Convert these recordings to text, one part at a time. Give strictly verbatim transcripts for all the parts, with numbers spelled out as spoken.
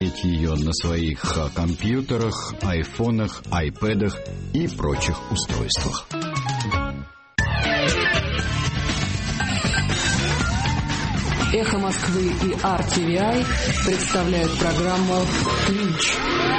смотреть ее на своих компьютерах, айфонах, айпэдах и прочих устройствах. «Эхо Москвы» и ар ти ви ай представляют программу «Клинч».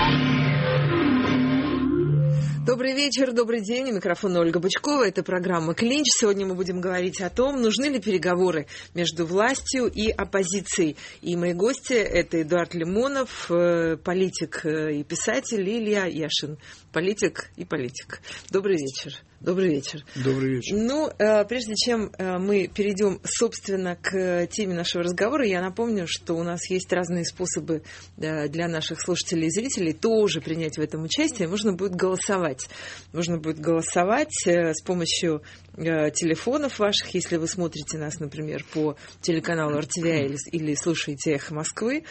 Добрый вечер, добрый день. У микрофона Ольга Бычкова. Это программа «Клинч». Сегодня мы будем говорить о том, нужны ли переговоры между властью и оппозицией. И мои гости – это Эдуард Лимонов, политик и писатель, и Илья Яшин, политик и политик. Добрый вечер. Добрый вечер. Добрый вечер. Ну, прежде чем мы перейдем, собственно, к теме нашего разговора, я напомню, что у нас есть разные способы для наших слушателей и зрителей тоже принять в этом участие. Можно будет голосовать. Можно будет голосовать с помощью телефонов ваших, если вы смотрите нас, например, по телеканалу ар ти ви ай или, или слушаете «Эхо Москвы».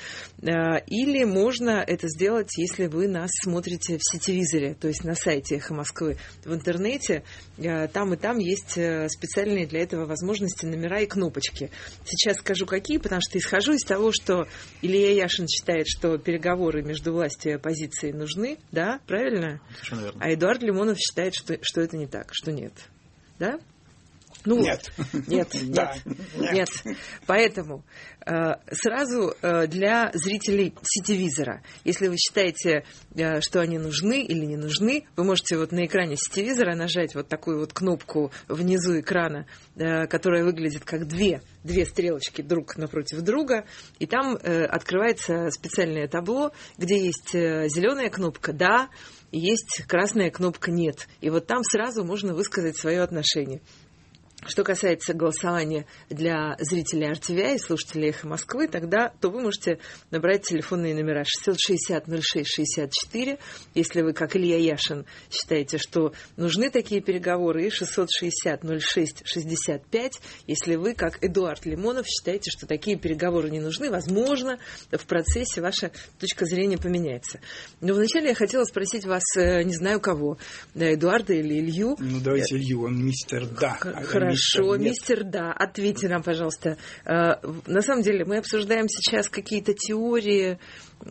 Или можно это сделать, если вы нас смотрите в сетевизоре, то есть на сайте «Эхо Москвы» в интернете. Там и там есть специальные для этого возможности, номера и кнопочки. Сейчас скажу, какие, потому что исхожу из того, что Илья Яшин считает, что переговоры между властью и оппозицией нужны, да, правильно? Совершенно верно. А Эдуард Лимонов считает, что, что это не так, что нет. Да? Ну, нет. Нет, нет, нет. Поэтому э, сразу э, для зрителей сетевизора, если вы считаете, э, что они нужны или не нужны, вы можете вот на экране сетевизора нажать вот такую вот кнопку внизу экрана, э, которая выглядит как две, две стрелочки друг напротив друга, и там э, открывается специальное табло, где есть э, зеленая кнопка «Да», и есть красная кнопка «Нет». И вот там сразу можно высказать свое отношение. Что касается голосования для зрителей ар ти ви ай и слушателей «Эхо Москвы», тогда то вы можете набрать телефонные номера шестьсот шестьдесят ноль шесть шестьдесят четыре, если вы, как Илья Яшин, считаете, что нужны такие переговоры, и шестьсот шестьдесят ноль шесть шестьдесят пять, если вы, как Эдуард Лимонов, считаете, что такие переговоры не нужны. Возможно, в процессе ваша точка зрения поменяется. Но вначале я хотела спросить вас, не знаю кого, да, Эдуарда или Илью. Ну, давайте Илью, он мистер «Да». Хорошо. Хорошо, мистер «Да», ответьте нам, пожалуйста. На самом деле мы обсуждаем сейчас какие-то теории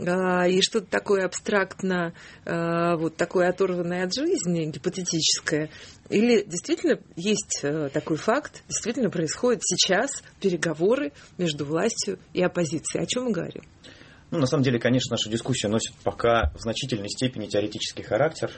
и что-то такое абстрактно, вот такое оторванное от жизни, гипотетическое. Или действительно есть такой факт, действительно происходят сейчас переговоры между властью и оппозицией. О чем мы говорим? Ну, на самом деле, конечно, наша дискуссия носит пока в значительной степени теоретический характер.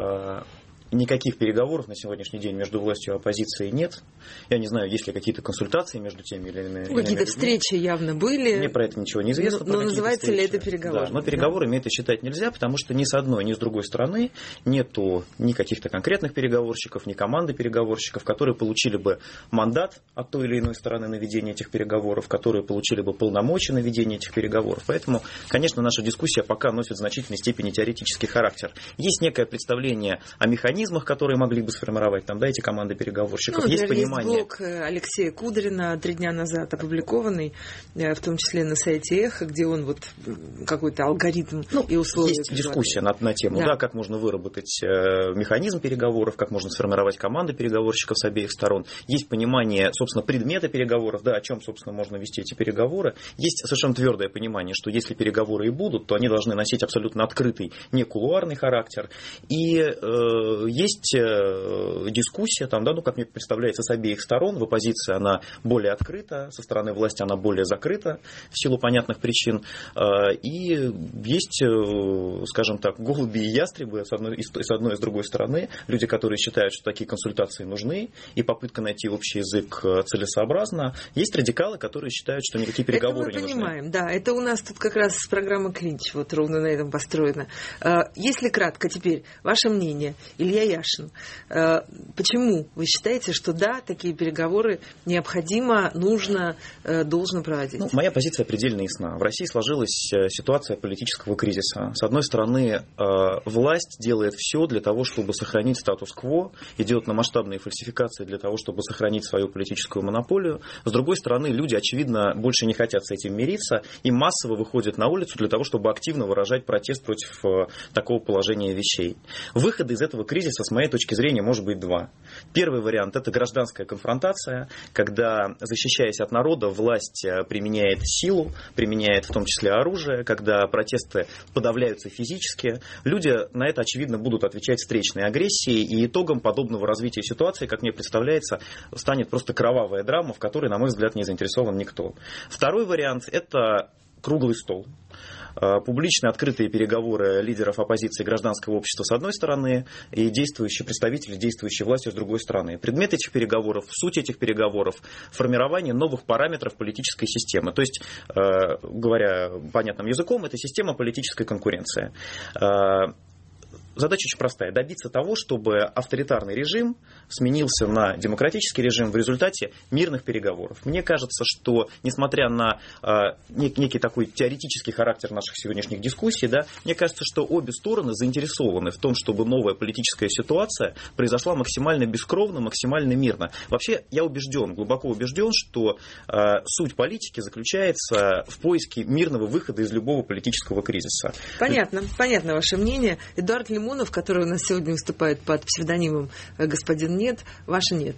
Никаких переговоров на сегодняшний день между властью и оппозицией нет. Я не знаю, есть ли какие-то консультации между теми или иными. Ну, какие-то встречи явно были. Мне про это ничего не известно. Но, но называется встречи. Ли это переговоры? Да, но переговорами да. это считать нельзя, потому что ни с одной, ни с другой стороны нету ни каких-то конкретных переговорщиков, ни команды переговорщиков, которые получили бы мандат от той или иной стороны на ведение этих переговоров, которые получили бы полномочия на ведение этих переговоров. Поэтому, конечно, наша дискуссия пока носит в значительной степени теоретический характер. Есть некое представление о механизмах, которые могли бы сформировать там, да, эти команды переговорщиков. Ну, есть понимание. Есть блог Алексея Кудрина три дня назад опубликованный, в том числе на сайте «Эхо», где он вот какой-то алгоритм ну, и условия. Есть дискуссия на, на тему, да. Да, как можно выработать механизм переговоров, как можно сформировать команды переговорщиков с обеих сторон. Есть понимание, собственно, предмета переговоров, да, о чем, собственно, можно вести эти переговоры. Есть совершенно твердое понимание, что если переговоры и будут, то они должны носить абсолютно открытый, не кулуарный характер. И э, есть дискуссия, там, да, ну, как мне представляется, с обеих сторон. В оппозиции она более открыта, со стороны власти она более закрыта в силу понятных причин. И есть, скажем так, голуби и ястребы с одной, с одной и с другой стороны. Люди, которые считают, что такие консультации нужны, и попытка найти общий язык целесообразна. Есть радикалы, которые считают, что никакие переговоры не нужны. Это мы понимаем, да. Это у нас тут как раз программа «Клинч», вот ровно на этом построена. Если кратко теперь, ваше мнение, Илья Яшин, почему вы считаете, что да, такие переговоры необходимо, нужно, должно проводить? Ну, моя позиция предельно ясна. В России сложилась ситуация политического кризиса. С одной стороны, власть делает все для того, чтобы сохранить статус-кво, идет на масштабные фальсификации для того, чтобы сохранить свою политическую монополию. С другой стороны, люди, очевидно, больше не хотят с этим мириться и массово выходят на улицу для того, чтобы активно выражать протест против такого положения вещей. Выхода из этого кризиса кризиса, с моей точки зрения, может быть два. Первый вариант – это гражданская конфронтация, когда, защищаясь от народа, власть применяет силу, применяет в том числе оружие, когда протесты подавляются физически. Люди на это, очевидно, будут отвечать встречной агрессией, и итогом подобного развития ситуации, как мне представляется, станет просто кровавая драма, в которой, на мой взгляд, не заинтересован никто. Второй вариант – это круглый стол. Публичные открытые переговоры лидеров оппозиции и гражданского общества с одной стороны и действующие представители действующей власти с другой стороны. Предмет этих переговоров, суть этих переговоров – формирование новых параметров политической системы. То есть, говоря понятным языком, это система политической конкуренции. Задача очень простая – добиться того, чтобы авторитарный режим сменился на демократический режим в результате мирных переговоров. Мне кажется, что, несмотря на э, некий такой теоретический характер наших сегодняшних дискуссий, да, мне кажется, что обе стороны заинтересованы в том, чтобы новая политическая ситуация произошла максимально бескровно, максимально мирно. Вообще, я убежден, глубоко убежден, что э, суть политики заключается в поиске мирного выхода из любого политического кризиса. Понятно, понятно ваше мнение. Эдуард Лимонов, который у нас сегодня выступает под псевдонимом «Господин Нет», ваше «Нет».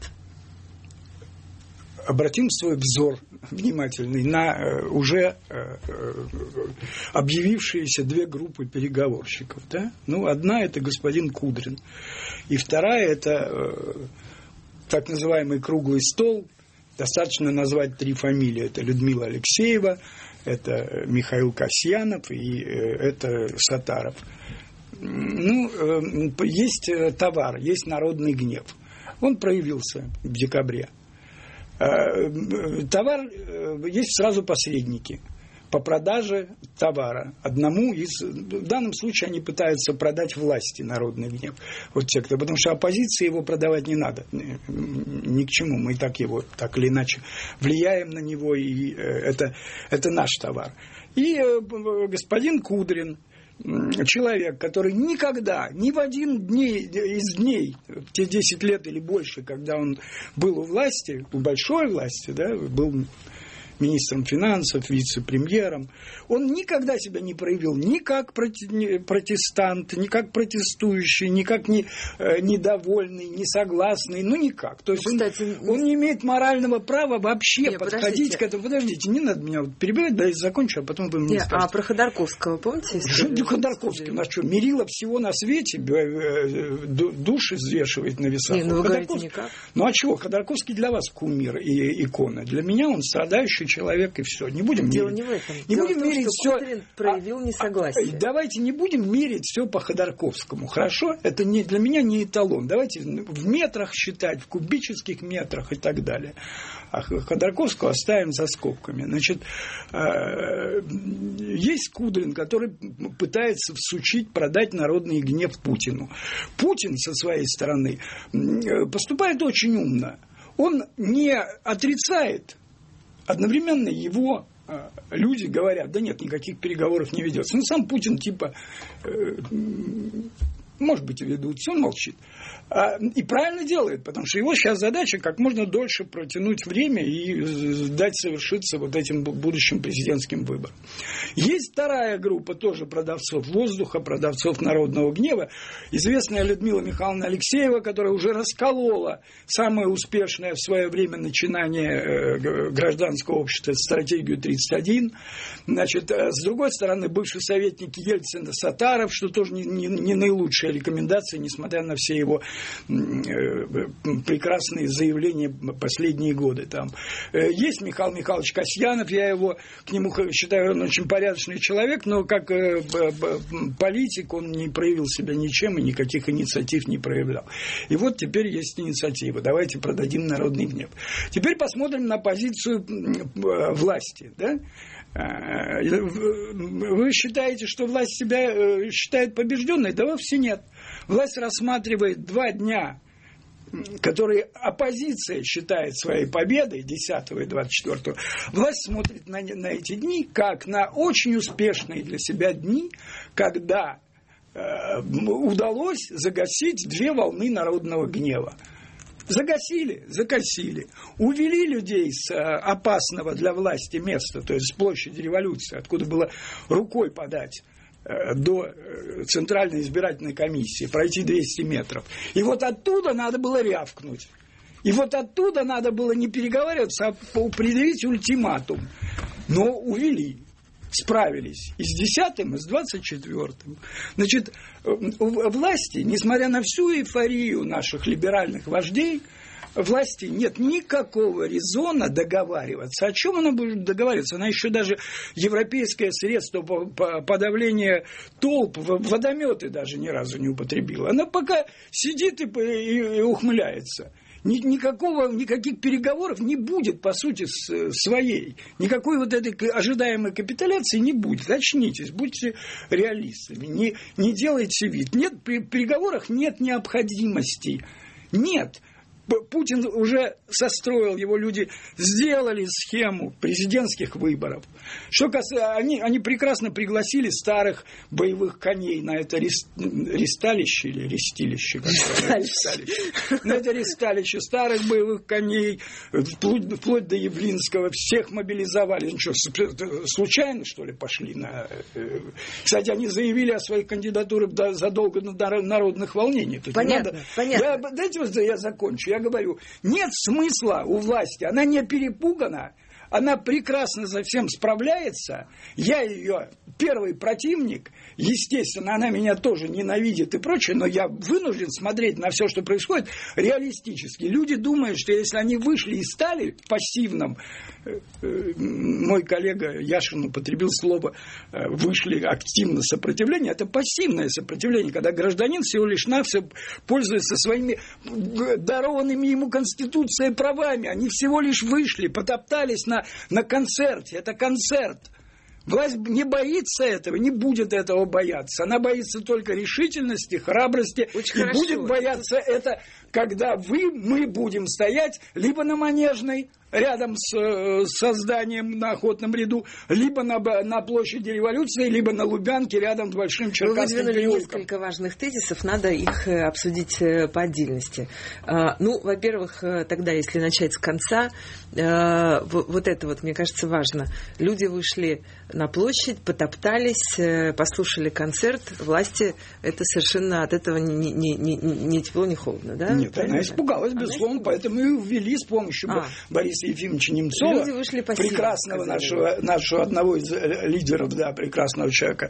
Обратим свой взор внимательный на уже объявившиеся две группы переговорщиков. Да? Ну, одна – это господин Кудрин, и вторая – это так называемый круглый стол. Достаточно назвать три фамилии. Это Людмила Алексеева, это Михаил Касьянов и это Саттаров. Ну, есть товар, есть народный гнев. Он проявился в декабре. Товар, есть сразу посредники по продаже товара. Одному из... В данном случае они пытаются продать власти народный гнев. Вот те, кто... Потому что оппозиции его продавать не надо. Ни к чему. Мы и так его, так или иначе, влияем на него. И это, это наш товар. И господин Кудрин, человек, который никогда, ни в один дней, из дней, те десять лет или больше, когда он был у власти, у большой власти, да, был министром финансов, вице-премьером, он никогда себя не проявил ни как протестант, ни как протестующий, ни как не, э, недовольный, несогласный, ну никак. То есть Кстати, он, он не имеет морального права вообще не, подходить подождите. к этому. Подождите, не надо меня вот перебивать, да я закончу, а потом вы мне не, скажете. А про Ходорковского помните? Что Ходорковский? У нас что, мерило всего на свете, души взвешивает на весах. Не, ну вы говорите никак. Ну а чего? Ходорковский для вас кумир и икона. Для меня он страдающий человек, и все. Не будем Дело мерить. не в этом. Не Дело будем в том, мерить что все. Кудрин проявил несогласие. А, давайте не будем мерить все по Ходорковскому. Хорошо? Это не, для меня не эталон. Давайте в метрах считать, в кубических метрах и так далее. А Ходорковского оставим за скобками. Значит, есть Кудрин, который пытается всучить, продать народный гнев Путину. Путин со своей стороны поступает очень умно. Он не отрицает. Одновременно его э, люди говорят, да нет, никаких переговоров не ведется. Ну, сам Путин типа, э, может быть, и ведутся, он молчит. А, и правильно делает, потому что его сейчас задача как можно дольше протянуть время и дать совершиться вот этим будущим президентским выборам. Есть вторая группа тоже продавцов воздуха, продавцов народного гнева. Известная Людмила Михайловна Алексеева, которая уже расколола самое успешное в свое время начинание гражданского общества стратегию тридцать один. Значит, с другой стороны, бывший советник Ельцина Саттаров, что тоже не, не, не наилучшая рекомендация, несмотря на все его прекрасные заявления последние годы. Там. Есть Михаил Михайлович Касьянов, я его к нему считаю, он очень порядочный человек, но как политик он не проявил себя ничем и никаких инициатив не проявлял. И вот теперь есть инициатива. Давайте продадим народный гнев. Теперь посмотрим на позицию власти. Да? Вы считаете, что власть себя считает побежденной? Да вовсе нет. Власть рассматривает два дня, которые оппозиция считает своей победой, десятого и двадцать четвёртого. Власть смотрит на, на эти дни как на очень успешные для себя дни, когда э, удалось загасить две волны народного гнева. Загасили, загасили. Увели людей с опасного для власти места, то есть с площади революции, откуда было рукой подать до Центральной избирательной комиссии, пройти двести метров. И вот оттуда надо было рявкнуть. И вот оттуда надо было не переговариваться, а предъявить ультиматум. Но увели. Справились и с десятым, и с двадцать четвёртым. Значит, власти, несмотря на всю эйфорию наших либеральных вождей, власти нет никакого резона договариваться. О чем она будет договариваться? Она еще даже европейское средство подавления толп, водометы даже ни разу не употребила. Она пока сидит и, и, и ухмыляется. Никакого, никаких переговоров не будет, по сути, своей. Никакой вот этой ожидаемой капитуляции не будет. Очнитесь, будьте реалистами. Не, не делайте вид. Нет, при переговорах нет необходимости. Нет. Путин уже состроил, его люди сделали схему президентских выборов. Что касается, они, они прекрасно пригласили старых боевых коней на это рес, ресталище или рестилище. Ресталище. На это ресталище старых боевых коней, вплоть, вплоть до Явлинского, всех мобилизовали. Ну что, случайно, что ли, пошли на... Кстати, они заявили о своих кандидатурах задолго до народных волнений. Понятно, надо... понятно. Я, дайте вот я закончу. Я говорю, нет смысла у власти, она не перепугана, она прекрасно за всем справляется. Я ее первый противник, естественно, она меня тоже ненавидит и прочее, но я вынужден смотреть на все, что происходит, реалистически. Люди думают, что если они вышли и стали пассивным, мой коллега Яшин употребил слово «вышли активно сопротивление», это пассивное сопротивление, когда гражданин всего лишь навсего пользуется своими дарованными ему Конституцией правами, они всего лишь вышли, потоптались на, на концерте, это концерт. Власть не боится этого, не будет этого бояться. Она боится только решительности, храбрости. Очень и хорошо. Будет бояться это, когда вы, мы будем стоять либо на Манежной, рядом с, с созданием на Охотном ряду, либо на, на площади Революции, либо на Лубянке, рядом с Большим Черкасским Вы выдвинули переулком. несколько важных тезисов, надо их обсудить по отдельности. Ну, во-первых, тогда, если начать с конца, вот это вот, мне кажется, важно. Люди вышли на площадь, потоптались, послушали концерт, власти это совершенно от этого не, не, не, не тепло, не холодно, да? Нет, правильно? она испугалась, безусловно, она испугалась. Поэтому и ввели с помощью а. Бориса Ефимовича Немцова, прекрасного нашего, нашего одного из лидеров, да, прекрасного человека.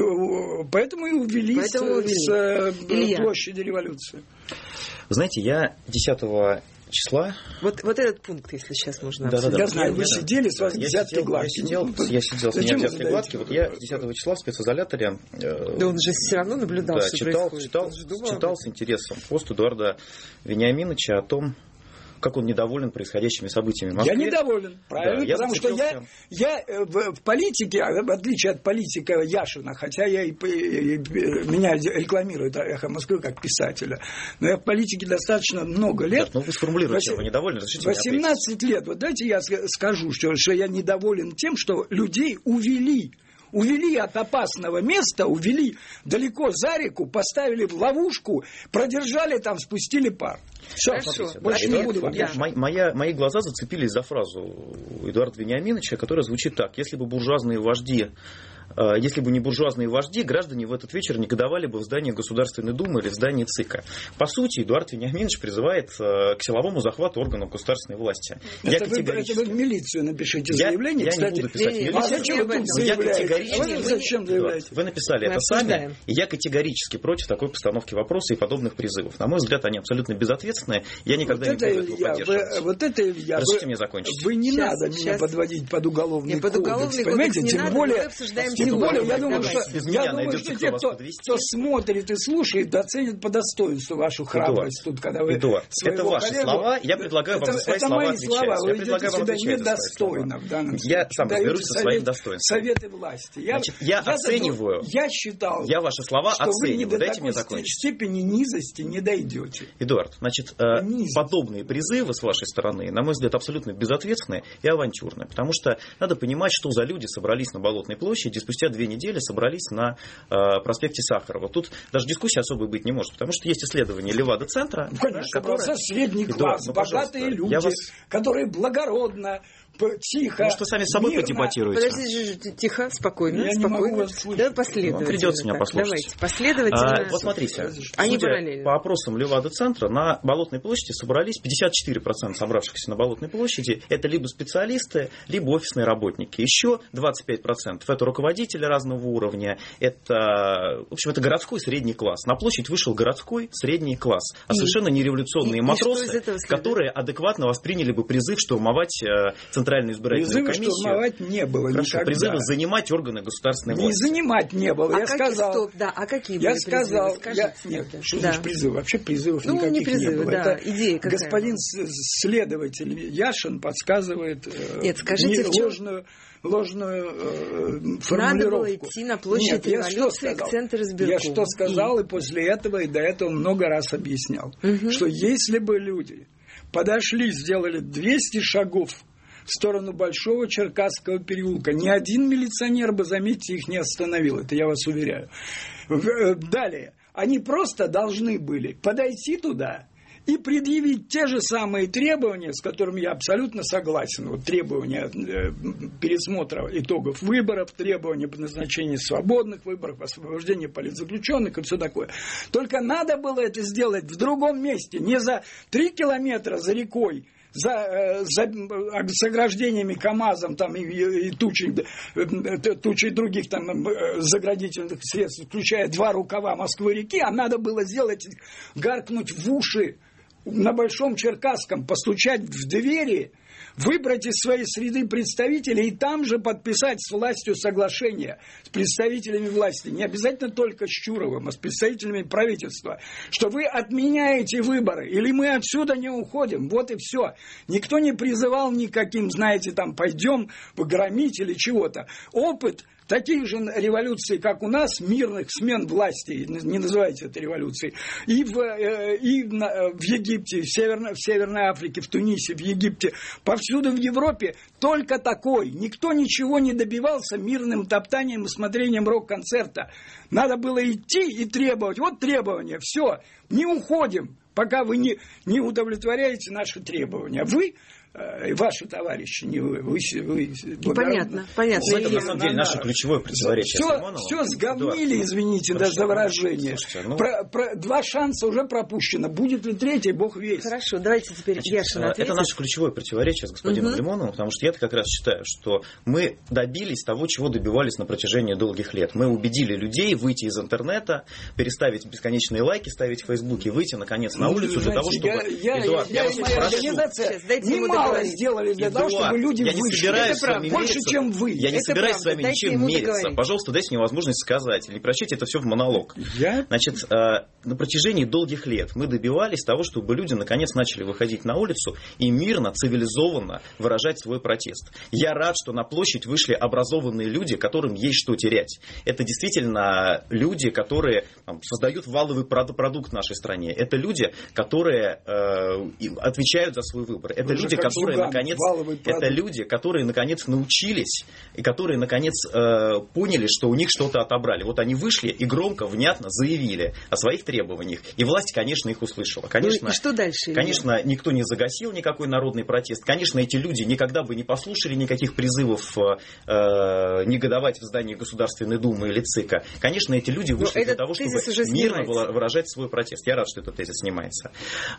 Поэтому и увели Поэтому с, с площади Революции. Знаете, я десятого числа... Вот, вот этот пункт, если сейчас можно да, да, да. Я знаю, вы сидели, с вас взятки гладкие. Я сидел, я сидел, с меня взятки гладкие. Вот я десятого числа в специзоляторе... Да он же все равно наблюдал, да, что читал, происходит. Читал, читал с интересом пост Эдуарда Вениаминовича о том, как он недоволен происходящими событиями в Москве. Я недоволен, правильно, да, потому что я, я в, в политике, в отличие от политика Яшина, хотя я и, и, и меня рекламирует «Эхо Москвы» как писателя, но я в политике достаточно много лет. Да, ну вы сформулируете, вы недовольны, разрешите восемнадцать лет, вот дайте я скажу, что, что я недоволен тем, что людей увели. Увели от опасного места, увели далеко за реку, поставили в ловушку, продержали там, спустили пар. Все, Смотрите, больше да, не буду вам. Я, моя, мои глаза зацепились за фразу Эдуарда Вениаминовича, которая звучит так: если бы буржуазные вожди Если бы не буржуазные вожди, граждане в этот вечер негодовали бы в здании Государственной Думы или в здании ЦИКа. По сути, Эдуард Вениаминович призывает к силовому захвату органов государственной власти. Это, я вы, категорически... это вы в милицию напишите заявление. Я, кстати, не буду писать в милицию. А зачем вы тут заявляете? Вы, зачем заявляете? Вы написали Мы это обсуждаем. сами, и я категорически против такой постановки вопроса и подобных призывов. На мой взгляд, они абсолютно безответственные. Я никогда вот не буду этого я, поддерживать. Вы, вот это я. Разрешите вы, мне закончить. Вы не сейчас, надо сейчас. меня подводить под уголовный Нет, под кодекс. Уголовный Понимаете, кодекс тем не более, надо, тем более я думаю, Давайте. что, я думаю, что те, кто, кто смотрит и слушает, оценят по достоинству вашу храбрость. Эдуард, тут, когда вы Эдуард, это ваши коллегу, слова, я предлагаю это, вам за свои это слова мои отвечать. Слова. Вы Я предлагаю вам отвечать недостойно в данном случае. Я сам Даете разберусь со совет, своим достоинством. Советы власти. Я, Значит, я, я оцениваю. Я считал, я ваши слова что оцениваю. вы не до Дайте мне такой закончить. степени низости не дойдете. Эдуард, значит, Низость. подобные призывы с вашей стороны, на мой взгляд, абсолютно безответственные и авантюрные. Потому что надо понимать, что за люди собрались на Болотной площади и спустя две недели собрались на э, проспекте Сахарова. Тут даже дискуссии особой быть не может, потому что есть исследование Левада-центра. Ну, конечно, которое... средний класс, Эдуард, ну, богатые люди, вас... которые благородно тихо. Может, вы сами с собой мирно... подебатируете? Подождите, тихо, спокойно, Я спокойно. не могу вас слышать. Да, последовательно. Ну, придется меня так, послушать. Давайте, последовательно. А, вот смотрите, Они судя параллельно. по опросам Левада-центра, на Болотной площади собрались пятьдесят четыре процента собравшихся на Болотной площади. Это либо специалисты, либо офисные работники. Еще двадцать пять процентов это руководители разного уровня. Это, в общем, это городской средний класс. На площадь вышел городской средний класс. А И? совершенно нереволюционные И- и матросы, что из этого следует? которые адекватно восприняли бы призыв штурмовать э, Центральную избирательную Призыва комиссию. штурмовать не было Хорошо, никогда. призывы занимать органы государственной Не власти. занимать не было, А я какие, сказал. стоп, да, а какие Я были сказал, призывы? я, Скажите нет, тогда. что Да. значит призывы? Вообще призывов Ну, никаких не призывы, не было. да, Это идея какая господин с- следователь Яшин подсказывает э, Нет, скажите, не- в чем- ложную, ложную э, Надо формулировку. было идти на площадь Нет, я что революции к сказал? центру избиркома. Я что сказал, и... и после этого, и до этого много раз объяснял, Угу. что если бы люди подошли, сделали двести шагов в сторону Большого Черкасского переулка, ни один милиционер бы, заметьте, их не остановил. Это я вас уверяю. Далее. Они просто должны были подойти туда и предъявить те же самые требования, с которыми я абсолютно согласен. Вот требования э, пересмотра итогов выборов, требования по назначению свободных выборов, освобождения политзаключенных и все такое. Только надо было это сделать в другом месте, не за три километра за рекой, За, за, с ограждениями КАМАЗом там, и, и тучей, тучей других там, заградительных средств, включая два рукава Москвы-реки, а надо было сделать, гаркнуть в уши на Большом Черкасском, постучать в двери, выбрать из своей среды представителей и там же подписать с властью соглашение, с представителями власти, не обязательно только с Чуровым, а с представителями правительства, что вы отменяете выборы, или мы отсюда не уходим, вот и все. Никто не призывал никаким, знаете, там, пойдем погромить или чего-то. Опыт таких же революций, как у нас, мирных смен власти, не называйте это революцией, и в, и в Египте, в Северной, в Северной Африке, в Тунисе, в Египте, повсюду в Европе только такой. Никто ничего не добивался мирным топтанием и смотрением рок-концерта. Надо было идти и требовать. Вот требования, все, не уходим, пока вы не, не удовлетворяете наши требования. Вы... Ваши товарищи, не вы. вы, вы понятно, понятно. Это, на самом деле, наше ключевое противоречие. Все, все сгомнили, извините, да, за выражение. Слушайте, ну... про, про, два шанса уже пропущено. Будет ли третий, бог весть. Хорошо, давайте теперь Яшин ответит. Это наше ключевое противоречие с господином угу. Лимоновым, потому что я как раз считаю, что мы добились того, чего добивались на протяжении долгих лет. Мы убедили людей выйти из интернета, переставить бесконечные лайки, ставить в Фейсбуке, выйти, наконец, на улицу для того, чтобы... Эдуард, я вас прошу... Мало сделали для Эдуард, того, чтобы люди я не вышли. собираюсь с вами больше, мериться. чем вы. Я не это собираюсь правда. с вами Дайте ничем ему мериться. договорить. Пожалуйста, дайте мне возможность сказать. Не прощайте это все в монолог. Я? Значит, на протяжении долгих лет мы добивались того, чтобы люди наконец начали выходить на улицу и мирно, цивилизованно выражать свой протест. Я рад, что на площадь вышли образованные люди, которым есть что терять. Это действительно люди, которые там, создают валовый продукт в нашей стране. Это люди, которые э, отвечают за свой выбор. Это Вы люди, которые Зуган, наконец, продукт. это люди, которые наконец научились и которые наконец э, поняли, что у них что-то отобрали. Вот они вышли и громко, внятно заявили о своих требованиях. И власть, конечно, их услышала. Конечно, ну, и что дальше? Конечно, Илья? Никто не загасил никакой народный протест. Конечно, эти люди никогда бы не послушали никаких призывов э, негодовать в здании Государственной Думы или ЦИКа. Конечно, эти люди вышли для того, чтобы мирно выражать свой протест. Я рад, что этот тезис снимается.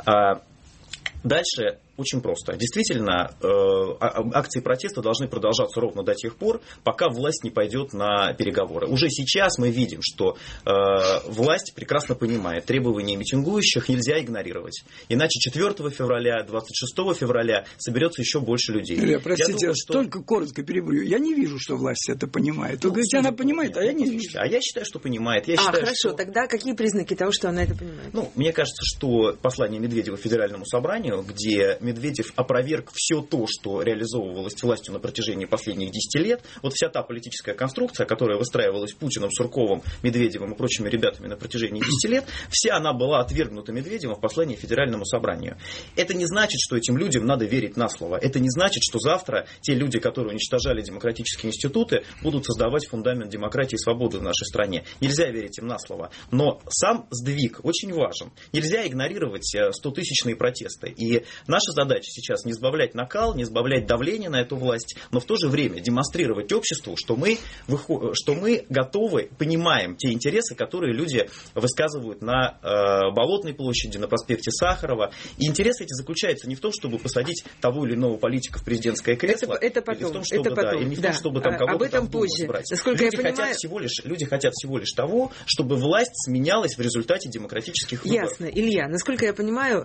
Дальше очень просто. Действительно, акции протеста должны продолжаться ровно до тех пор, пока власть не пойдет на переговоры. Уже сейчас мы видим, что власть прекрасно понимает, требования митингующих нельзя игнорировать. Иначе четвёртого февраля, двадцать шестого февраля соберется еще больше людей. Илья, простите, я думаю, что... только коротко перебью. Я не вижу, что власть это понимает. Вы ну, говорите, она понимает, а я не вижу. А я считаю, что понимает. Я а, считаю, хорошо. Что... Тогда какие признаки того, что она это понимает? Ну, мне кажется, что послание Медведева Федеральному собранию, где Медведев опроверг все то, что реализовывалось властью на протяжении последних десяти лет. Вот вся та политическая конструкция, которая выстраивалась Путиным, Сурковым, Медведевым и прочими ребятами на протяжении десяти лет, вся она была отвергнута Медведевым в послании Федеральному собранию. Это не значит, что этим людям надо верить на слово. Это не значит, что завтра те люди, которые уничтожали демократические институты, будут создавать фундамент демократии и свободы в нашей стране. Нельзя верить им на слово. Но сам сдвиг очень важен. Нельзя игнорировать стотысячные протесты. И наша задача сейчас не сбавлять накал, не сбавлять давление на эту власть, но в то же время демонстрировать обществу, что мы, что мы готовы, понимаем те интересы, которые люди высказывают на э, Болотной площади, на проспекте Сахарова. И интересы эти заключаются не в том, чтобы посадить того или иного политика в президентское кресло, это, это потом, или в том, чтобы, это потом, да, или не в да. том, чтобы там кого-то об этом там в Думу позже. избрать. Насколько люди, я понимаю... хотят всего лишь, люди хотят всего лишь того, чтобы власть сменялась в результате демократических выборов. Ясно. Илья, насколько я понимаю,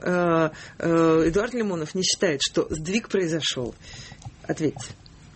Эдуард Лимонов не считает, что сдвиг произошел. Ответьте.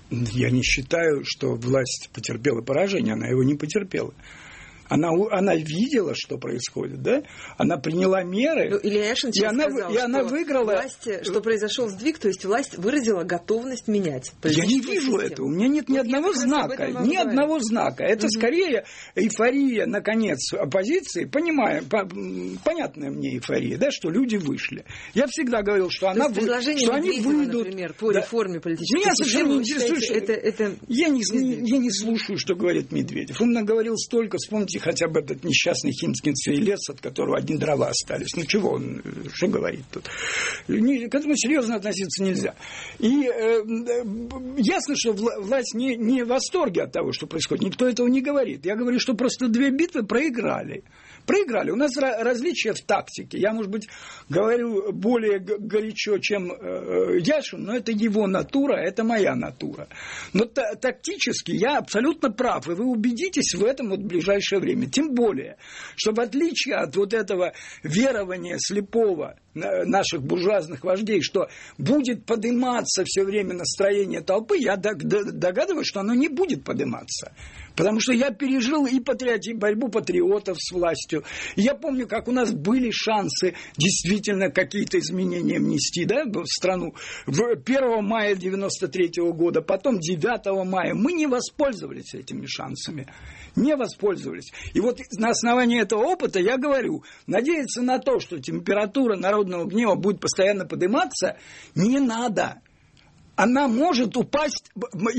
Я не считаю, что власть потерпела поражение, она его не потерпела. Она, она видела, что происходит, да? Она приняла меры. Ну, Илья Яшин сейчас и она, сказал, и она что, выиграла... власть, что произошел сдвиг, то есть власть выразила готовность менять. Я не вижу систему. этого. У меня нет ни вот одного знака. Ни говорить. одного знака. Это угу. скорее эйфория, наконец, оппозиции. Понимаю, по, понятная мне эйфория, да, что люди вышли. Я всегда говорил, что, она вы, что они выйдут. Например, по да. реформе политической Меня совершенно не интересует. Это, это... Я, не, я не слушаю, что говорит Медведев. Он наговорил столько, вспомните хотя бы этот несчастный Химкинский лес, от которого одни дрова остались. Ну, чего он, что говорит тут? Не, к этому серьезно относиться нельзя. И э, ясно, что власть не, не в восторге от того, что происходит. Никто этого не говорит. Я говорю, что просто две битвы проиграли. Проиграли. У нас различия в тактике. Я, может быть, говорю более горячо, чем э, Яшин, но это его натура, это моя натура. Но та- тактически я абсолютно прав, и вы убедитесь в этом вот в ближайшее время. Тем более, что в отличие от вот этого верования слепого наших буржуазных вождей, что будет подниматься все время настроение толпы, я догадываюсь, что оно не будет подниматься. Потому что я пережил и патриоти... борьбу патриотов с властью. И я помню, как у нас были шансы действительно какие-то изменения внести, да, в страну. первого мая девяносто третьего года, потом девятого мая. Мы не воспользовались этими шансами. Не воспользовались. И вот на основании этого опыта я говорю, надеяться на то, что температура народного гнева будет постоянно подниматься, не надо. Она может упасть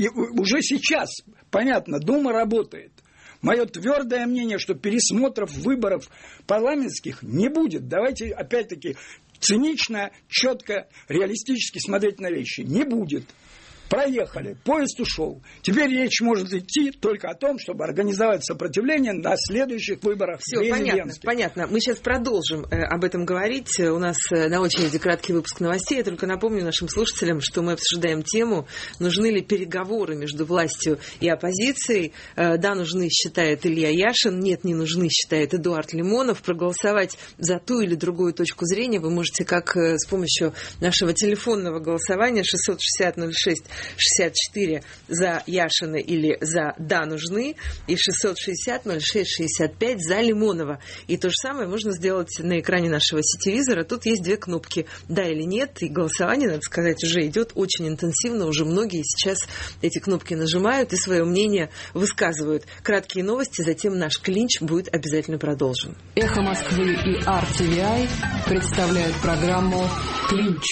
уже сейчас. Понятно, Дума работает. Мое твердое мнение, что пересмотров выборов парламентских не будет. Давайте, опять-таки, цинично, четко, реалистически смотреть на вещи. Не будет. Проехали, поезд ушел. Теперь речь может идти только о том, чтобы организовать сопротивление на следующих выборах. Все, понятно, понятно. Мы сейчас продолжим э, об этом говорить. У нас э, на очереди краткий выпуск новостей. Я только напомню нашим слушателям, что мы обсуждаем тему, нужны ли переговоры между властью и оппозицией. Э, да, нужны, считает Илья Яшин. Нет, не нужны, считает Эдуард Лимонов. Проголосовать за ту или другую точку зрения вы можете как э, с помощью нашего телефонного голосования шестьсот шестьдесят ноль шесть шестьдесят четыре за Яшина или за «да, нужны», и шестьсот шестьдесят ноль шесть шестьдесят пять за Лимонова. И то же самое можно сделать на экране нашего сетевизора. Тут есть две кнопки «да» или «нет», и голосование, надо сказать, уже идет очень интенсивно. Уже многие сейчас эти кнопки нажимают и свое мнение высказывают. Краткие новости, затем наш клинч будет обязательно продолжен. Эхо Москвы и ар ти ви ай представляют программу «Клинч».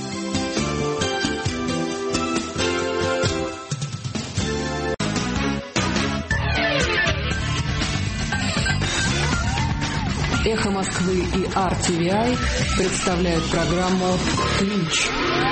Эхо Москвы и ар ти ви ай представляют программу «Клинч».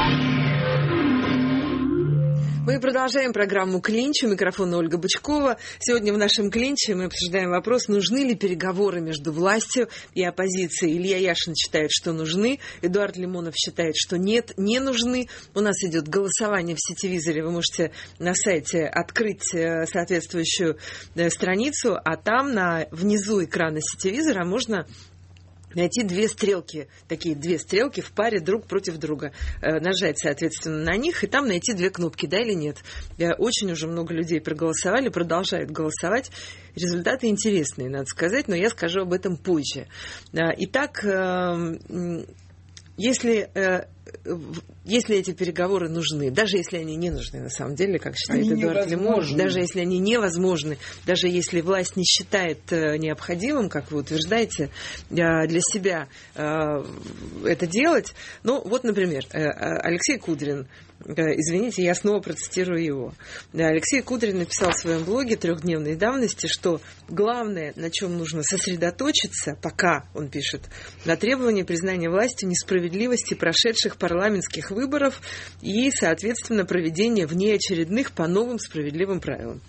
Мы продолжаем программу «Клинч». У микрофона Ольга Бычкова. Сегодня в нашем «Клинче» мы обсуждаем вопрос, нужны ли переговоры между властью и оппозицией. Илья Яшин считает, что нужны. Эдуард Лимонов считает, что нет, не нужны. У нас идет голосование в сетевизоре. Вы можете на сайте открыть соответствующую страницу, а там на, внизу экрана сетевизора можно найти две стрелки, такие две стрелки в паре друг против друга. Э, нажать, соответственно, на них, и там найти две кнопки, да или нет. Э, очень уже много людей проголосовали, продолжают голосовать. Результаты интересные, надо сказать, но я скажу об этом позже. Э, итак, э, если... Э, если эти переговоры нужны, даже если они не нужны, на самом деле, как считает они Эдуард Лимонов, даже если они невозможны, даже если власть не считает необходимым, как вы утверждаете, для себя это делать. Ну, вот, например, Алексей Кудрин, извините, я снова процитирую его. Алексей Кудрин написал в своем блоге трехдневной давности, что главное, на чем нужно сосредоточиться, пока, он пишет, на требовании признания властью несправедливости прошедших парламентских выборов и, соответственно, проведение внеочередных по новым справедливым правилам.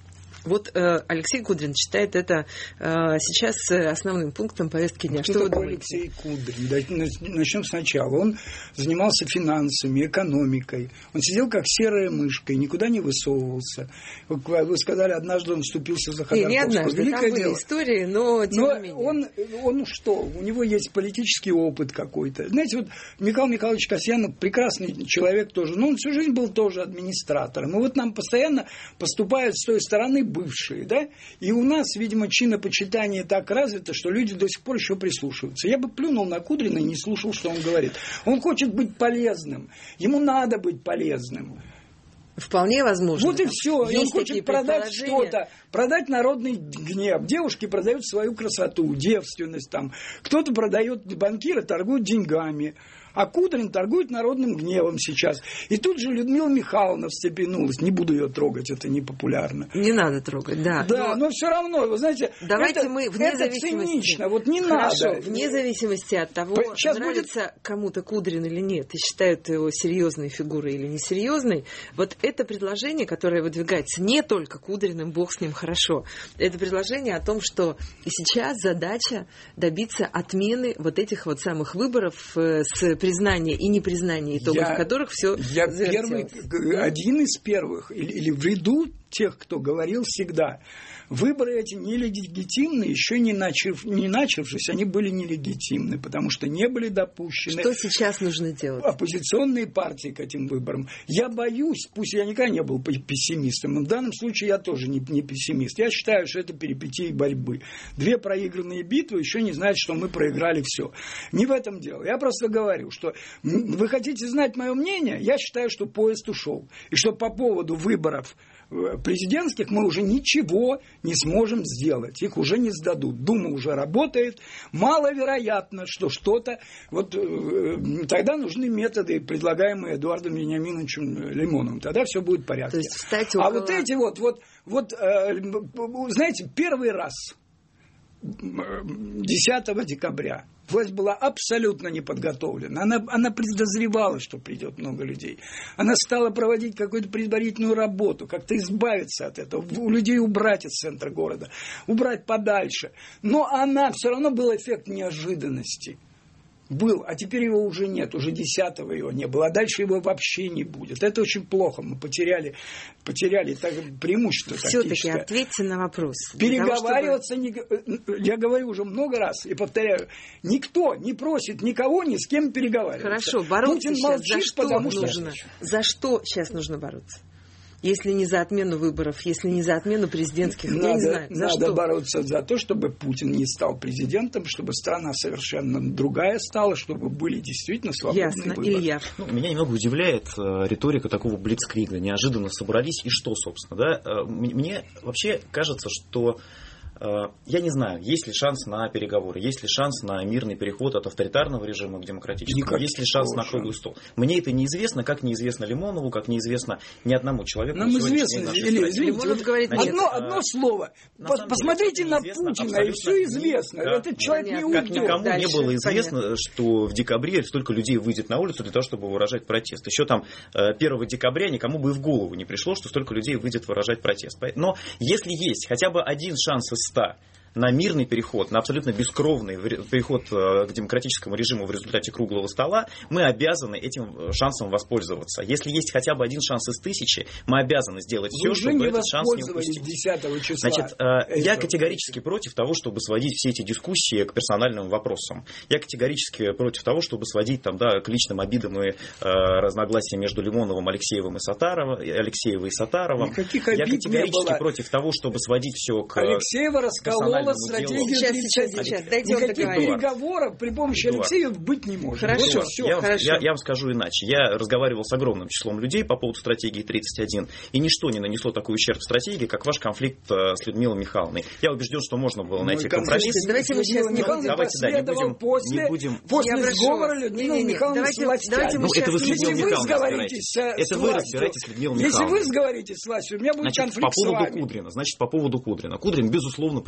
Вот э, Алексей Кудрин считает это э, сейчас основным пунктом повестки дня. Кто Что вы такой думаете? Алексей Кудрин? Начнем сначала. Он занимался финансами, экономикой. Он сидел как серая мышка и никуда не высовывался. Вы сказали, однажды он вступился за Ходорковского. Не, не однажды, Великое там были дело. истории, но тем но не менее. Он, он что? У него есть политический опыт какой-то. Знаете, вот Михаил Михайлович Касьянов прекрасный человек тоже. Но он всю жизнь был тоже администратором. И вот нам постоянно поступают с той стороны бывшие, да, и у нас, видимо, чинопочитание так развито, что люди до сих пор еще прислушиваются. Я бы плюнул на Кудрина и не слушал, что он говорит. Он хочет быть полезным, ему надо быть полезным. Вполне возможно. Вот и все. И он хочет продать что-то, продать народный гнев. Девушки продают свою красоту, девственность там. Кто-то продает, банкиры торгуют деньгами. А Кудрин торгует народным гневом сейчас. И тут же Людмила Михайловна встрепенулась. Не буду ее трогать, это непопулярно. Не надо трогать, да. Да, но, но все равно, вы знаете, давайте это, мы вне это зависимости... цинично, вот не Хорошо, надо. Вне зависимости от того, сейчас нравится будет... кому-то Кудрин или нет, и считают его серьезной фигурой или несерьезной, вот это предложение, которое выдвигается не только Кудриным, бог с ним, хорошо, это предложение о том, что сейчас задача добиться отмены вот этих вот самых выборов с признания и непризнания итогов, я, которых все я первый, один из первых, или, или в ряду тех, кто говорил всегда, выборы эти нелегитимны, еще не, начав, не начавшись, они были нелегитимны, потому что не были допущены. Что сейчас нужно делать? Оппозиционные партии к этим выборам. Я боюсь, пусть я никогда не был пессимистом, но в данном случае я тоже не, не пессимист. Я считаю, что это перипетии борьбы. Две проигранные битвы еще не знают, что мы проиграли все. Не в этом дело. Я просто говорю, что вы хотите знать мое мнение? Я считаю, что поезд ушел. И что по поводу выборов президентских мы уже ничего не сможем сделать. Их уже не сдадут. Дума уже работает. Маловероятно, что что-то... Вот э, тогда нужны методы, предлагаемые Эдуардом Вениаминовичем Лимоновым. Тогда все будет в порядке. То есть встать около... А вот эти вот... вот, вот э, знаете, первый раз десятого декабря власть была абсолютно не подготовлена. Она, она подозревала, что придет много людей. Она стала проводить какую-то предварительную работу, как-то избавиться от этого, у людей убрать из центра города, убрать подальше. Но она, все равно был эффект неожиданности. Был, а теперь его уже нет, уже десятого его не было, а дальше его вообще не будет. Это очень плохо, мы потеряли, потеряли так, преимущество тактическое. Все-таки ответьте на вопрос. Переговариваться, того, чтобы... не, я говорю уже много раз и повторяю, никто не просит никого ни с кем переговариваться. Хорошо, бороться Путин сейчас молчит, за что потому нужно? Что... За что сейчас нужно бороться? Если не за отмену выборов, если не за отмену президентских, надо, я не знаю, за надо что? бороться за то, чтобы Путин не стал президентом, чтобы страна совершенно другая стала, чтобы были действительно свободные Ясно. выборы. Илья. Ну, меня немного удивляет э, риторика такого блицкрига. Неожиданно собрались, и что, собственно, да? Э, мне вообще кажется, что я не знаю, есть ли шанс на переговоры, есть ли шанс на мирный переход от авторитарного режима к демократическому, Никак есть ли шанс на круглый стол. Мне это неизвестно, как неизвестно Лимонову, как неизвестно ни одному человеку. Нам известно, или, извините, вот говорит, значит, одно, одно слово. На посмотрите на Путина, и все известно. Да, Этот человек не уйдет. Как никому Дальше, не было известно, понятно. Что в декабре столько людей выйдет на улицу для того, чтобы выражать протест. Еще там первого декабря никому бы и в голову не пришло, что столько людей выйдет выражать протест. Но если есть хотя бы один шанс из ста на мирный переход, на абсолютно бескровный переход к демократическому режиму в результате круглого стола, мы обязаны этим шансом воспользоваться. Если есть хотя бы один шанс из тысячи, мы обязаны сделать все, чтобы этот шанс не упустить. десятого числа. Значит, это... я категорически против того, чтобы сводить все эти дискуссии к персональным вопросам. Я категорически против того, чтобы сводить там, да, к личным обидам и э, разногласиям между Лимоновым, Алексеевым и Сатаровым, Алексеевой и Сатаровым. Никаких я обид категорически не было. против того, чтобы сводить все к Алексеева расколола стратегию сейчас, сейчас, сейчас. Дайте Никаких переговоров при помощи Эдуард. Алексеева быть не может. Хорошо, вот все, я, хорошо. Я, я вам скажу иначе. Я разговаривал с огромным числом людей по поводу стратегии тридцать один, и ничто не нанесло такой ущерб стратегии, как ваш конфликт с Людмилой Михайловной. Я убежден, что можно было найти компромисс. Давайте мы сейчас не будем. Давайте, да, не будем, после, не будем. После сговора Людмилы Михайловны с властями. Ну, это вы с Людмилой Михайловной разбираетесь. Это вы разбираетесь с Людмилой Михайловной. Если вы сговоритесь с властью, у меня будет Значит, конфликт по поводу с вами. Кудрина. Значит, по поводу Кудрина. Кудрин, безусловно, противоречивый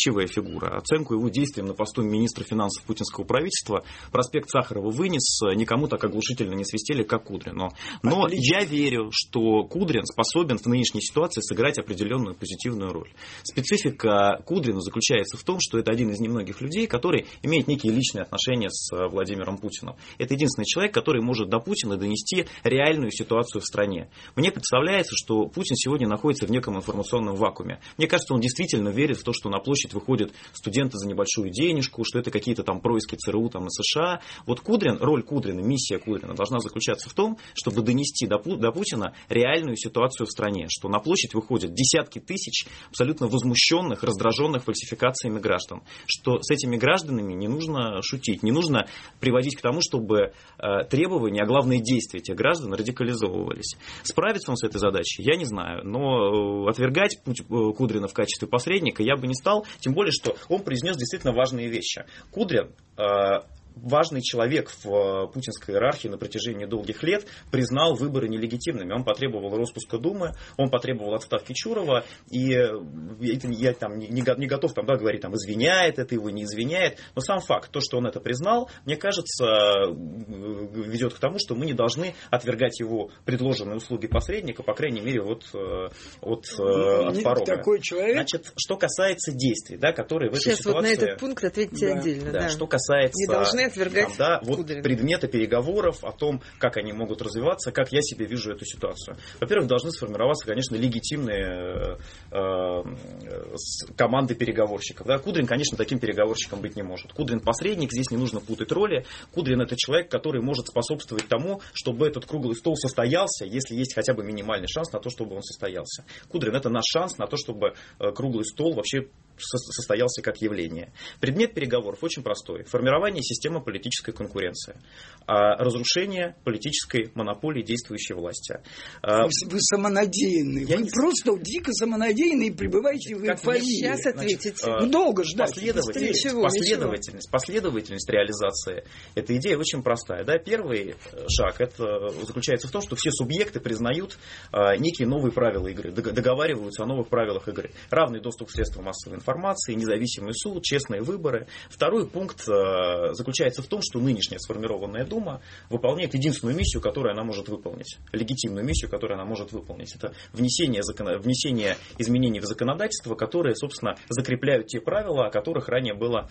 красивая фигура. Оценку его действиям на посту министра финансов путинского правительства проспект Сахарова вынес, никому так оглушительно не свистели, как Кудрину. Но Отлично. Я верю, что Кудрин способен в нынешней ситуации сыграть определенную позитивную роль. Специфика Кудрина заключается в том, что это один из немногих людей, который имеет некие личные отношения с Владимиром Путиным. Это единственный человек, который может до Путина донести реальную ситуацию в стране. Мне представляется, что Путин сегодня находится в неком информационном вакууме. Мне кажется, он действительно верит в то, что на площадь выходят студенты за небольшую денежку, что это какие-то там происки ЦРУ там, и США. Вот Кудрин, роль Кудрина, миссия Кудрина должна заключаться в том, чтобы донести до, до Путина реальную ситуацию в стране, что на площадь выходят десятки тысяч абсолютно возмущенных, раздраженных фальсификациями граждан, что с этими гражданами не нужно шутить, не нужно приводить к тому, чтобы э, требования, а главное действия этих граждан радикализовывались. Справится он с этой задачей, я не знаю, но э, отвергать путь э, Кудрина в качестве посредника я бы не стал, тем более, что он произнес действительно важные вещи. Кудрин э, важный человек в путинской иерархии на протяжении долгих лет признал выборы нелегитимными. Он потребовал распуска Думы, он потребовал отставки Чурова, и это я там не, не готов там, да, говорить, там, извиняет это его, не извиняет, но сам факт, то, что он это признал, мне кажется, ведет к тому, что мы не должны отвергать его предложенные услуги посредника, по крайней мере, вот от, от порога. Такой человек... Значит, что касается действий, да, которые в этой Сейчас ситуации... вот на этот пункт ответьте да, отдельно. Да, да. Что касается... Не должны отвергать там, да, вот Кудрина. Предмета переговоров, о том, как они могут развиваться, как я себе вижу эту ситуацию. Во-первых, должны сформироваться, конечно, легитимные э, э, команды переговорщиков. Да? Кудрин, конечно, таким переговорщиком быть не может. Кудрин посредник, здесь не нужно путать роли. Кудрин — это человек, который может способствовать тому, чтобы этот круглый стол состоялся, если есть хотя бы минимальный шанс на то, чтобы он состоялся. Кудрин — это наш шанс на то, чтобы круглый стол вообще состоялся как явление. Предмет переговоров очень простой. Формирование системы политической конкуренции. Разрушение политической монополии действующей власти. Вы, вы самонадеянны. Я вы не... просто дико самонадеянны и пребываете в эйфории. Сейчас ответите. Ну, долго ждать. Последовательность, ничего, последовательность, ничего. последовательность реализации этой идеи очень простая. Да? Первый шаг это заключается в том, что все субъекты признают некие новые правила игры, договариваются о новых правилах игры. Равный доступ к средствам массовой информации, независимый суд, честные выборы. Второй пункт заключается в том, что нынешняя сформированная Дума выполняет единственную миссию, которую она может выполнить. Легитимную миссию, которую она может выполнить. Это внесение, закон... внесение изменений в законодательство, которые, собственно, закрепляют те правила, о которых ранее было...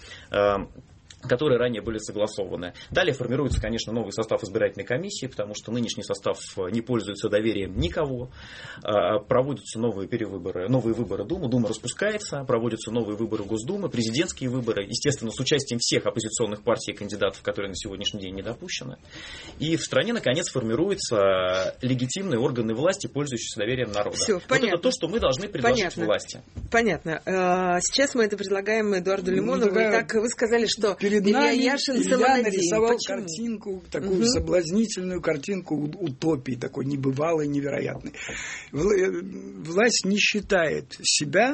которые ранее были согласованы. Далее формируется, конечно, новый состав избирательной комиссии, потому что нынешний состав не пользуется доверием никого. Проводятся новые перевыборы, новые выборы Думы. Дума распускается, проводятся новые выборы Госдумы, президентские выборы, естественно, с участием всех оппозиционных партий и кандидатов, которые на сегодняшний день не допущены. И в стране, наконец, формируются легитимные органы власти, пользующиеся доверием народа. Все, вот понятно. Это то, что мы должны предложить понятно. власти. Понятно. Сейчас мы это предлагаем Эдуарду Лимонову. Ну, и так вы сказали, что перед Илья нами Яшин Илья нарисовал Почему? картинку, такую угу. соблазнительную картинку утопии, такой небывалой, невероятной. Власть не считает себя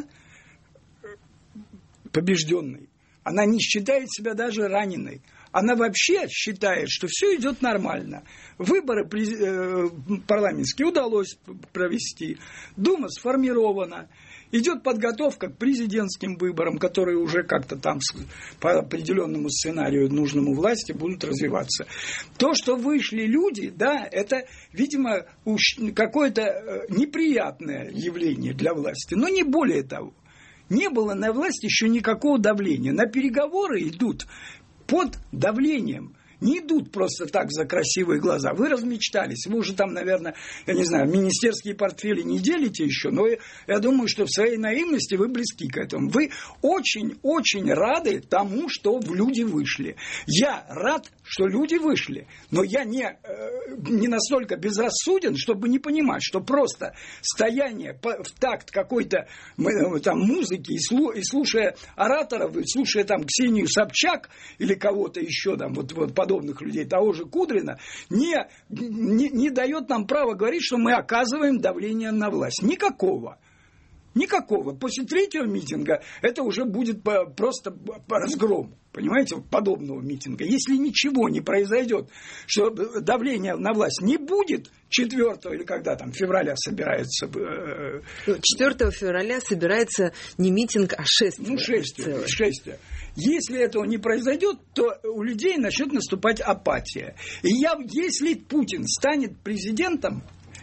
побежденной. Она не считает себя даже раненой. Она вообще считает, что все идет нормально. Выборы парламентские удалось провести. Дума сформирована. Идет подготовка к президентским выборам, которые уже как-то там по определенному сценарию, нужному власти, будут развиваться. То, что вышли люди, да, это, видимо, уж какое-то неприятное явление для власти, но не более того. Не было на власть еще никакого давления. На переговоры идут под давлением. Не идут просто так за красивые глаза. Вы размечтались. Вы уже там, наверное, я не знаю, министерские портфели не делите еще, но я, я думаю, что в своей наивности вы близки к этому. Вы очень-очень рады тому, что люди вышли. Я рад, что люди вышли, но я не, не настолько безрассуден, чтобы не понимать, что просто стояние в такт какой-то там музыки и слушая ораторов, и слушая там Ксению Собчак или кого-то еще там, вот, вот подобных людей, того же Кудрина, не, не, не дает нам права говорить, что мы оказываем давление на власть. Никакого. Никакого. После третьего митинга это уже будет просто разгром, понимаете, подобного митинга. Если ничего не произойдет, что давления на власть не будет, четвёртого или когда там, февраля собирается... четвёртого февраля собирается не митинг, а шествие. Ну, шествие, шествие. Если этого не произойдет, то у людей начнет наступать апатия. И я, если Путин станет президентом,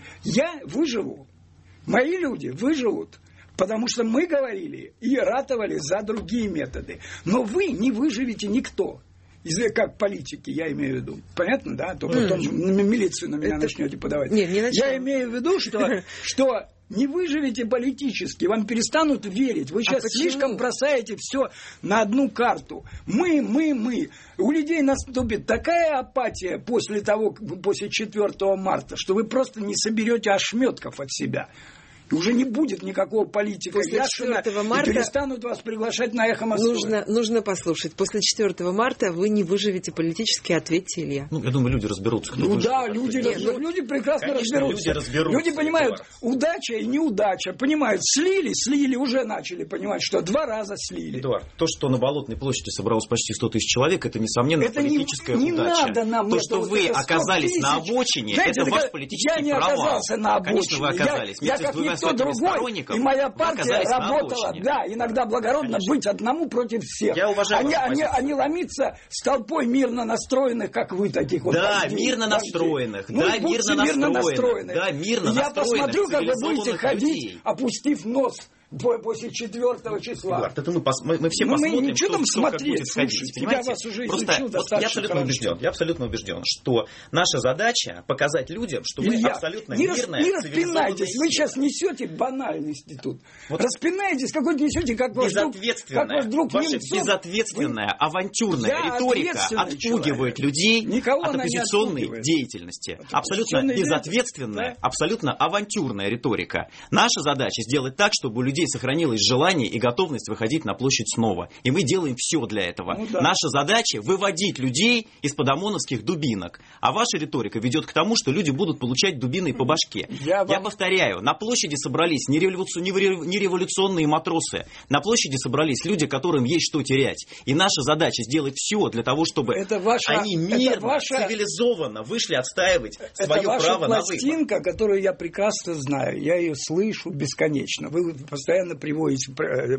я выживу. Мои люди выживут. Потому что мы говорили и ратовали за другие методы. Но вы не выживете никто. Как политики, я имею в виду. Понятно, да? То потом mm. милицию на меня Это... начнете подавать. Нет, не я имею в виду, что, что не выживете политически, вам перестанут верить. Вы сейчас а слишком бросаете все на одну карту. Мы, мы, мы. У людей наступит такая апатия после того, после четвёртого марта, что вы просто не соберете ошметков от себя. Уже не будет никакого политика Яшина, марта и перестанут вас приглашать на «Эхо Москвы». Нужно, нужно послушать. После четвёртого марта вы не выживете политически, ответьте, Илья. Ну, я думаю, люди разберутся. Ну да, люди, Нет, разбер... люди прекрасно Конечно, разберутся. Люди, разберутся. Люди понимают, удача и неудача. Понимают, слили, слили, уже начали понимать, что два раза слили. Эдуард, то, что на Болотной площади собралось почти сто тысяч человек, это, несомненно, это политическая не, удача. Не надо нам то, это, что вот вы оказались на обочине, Знаете, это ваш политический я не провал. Оказался на обочине. Конечно, вы оказались. Я, я как никто другой, и моя партия работала, да, иногда благородно Конечно. быть одному против всех. Я уважаю они, они, они ломиться с толпой мирно настроенных, как вы, таких вот. Да, вождей, мирно настроенных, ну, да, мирно настроенных, настроенных. Да, мирно Я настроенных. Я посмотрю, как вы будете ходить, людей. опустив нос после четвёртого числа. Эдуард, это мы, пос... мы, мы все Но посмотрим, мы что, что, что как будет сходить. Понимаете? Я вас уже Просто вот я абсолютно хорошо. убежден, я абсолютно убежден, что наша задача показать людям, что мы Илья, абсолютно не мирная, не распинайтесь, вы сейчас несете банальности тут. Вот распинаетесь, какой-то несете, как ваш друг, как ваш друг Ваша Немцов. безответственная, вы... авантюрная я риторика отпугивает человек. людей Никого от оппозиционной деятельности. От абсолютно безответственная, да? абсолютно авантюрная риторика. Наша задача сделать так, чтобы у людей сохранилось желание и готовность выходить на площадь снова. И мы делаем все для этого. Ну, да. Наша задача выводить людей из-под ОМОНовских дубинок. А ваша риторика ведет к тому, что люди будут получать дубиной по башке. Я, вам... Я повторяю, на площади собрались не, революци... не революционные матросы. На площади собрались люди, которым есть что терять. И наша задача сделать все для того, чтобы это ваша... они мирно, это ваша... цивилизованно вышли отстаивать это свое ваша право на выбор. Это ваша пластинка, которую я прекрасно знаю. Я ее слышу бесконечно. Вы постоянно приводите